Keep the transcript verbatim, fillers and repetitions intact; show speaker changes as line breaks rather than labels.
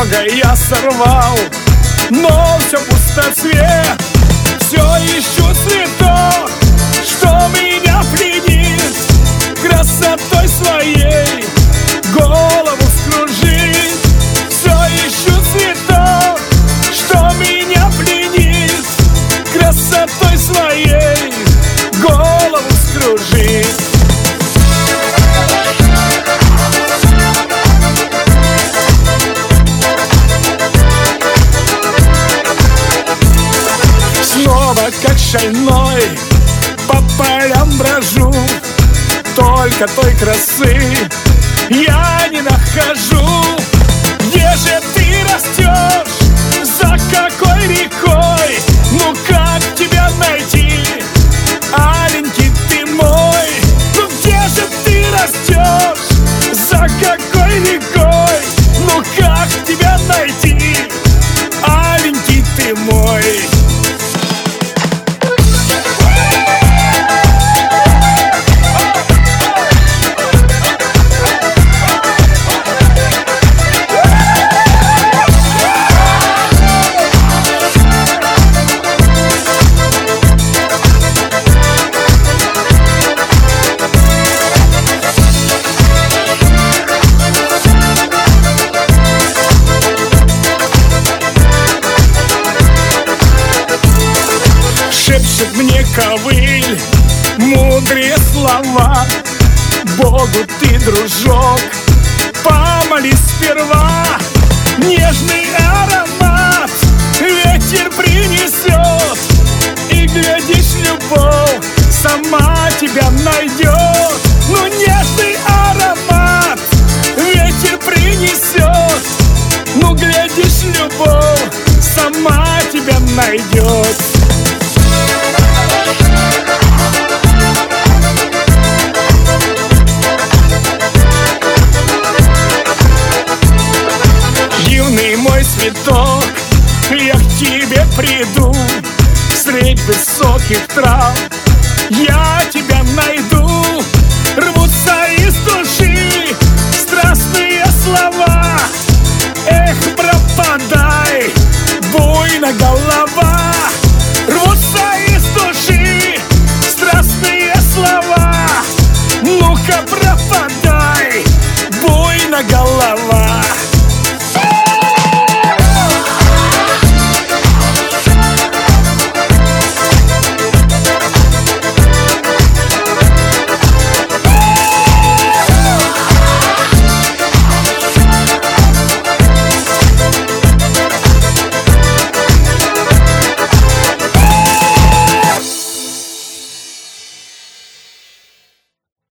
много я сорвал, но все пустоцвет. Все ищу цветок, что меня пленит, красотой своей голову вскружит. Все ищу цветок, что меня пленит, красотой своей голову вскружит. Снова как шальной по полям брожу, только той красы я не нахожу. Где же ты растешь, за какой рекой? Ну как тебя найти, аленький ты мой? Ну где же ты растешь, за какой рекой? Ну как тебя найти, аленький ты мой? Шепчет мне ковыль мудрые слова: Богу ты, дружок, помолись сперва. Нежный аромат ветер принесет, и, глядишь, любовь сама тебя найдет. Ну, нежный аромат ветер принесет, ну, глядишь, любовь сама тебя найдет. Юный мой цветок, я к тебе приду, средь высоких трав я тебя найду. Рвутся из души страстные слова: эх, пропадай, буйно голова. Рвутся из души страстные слова: ну-ка, пропадай.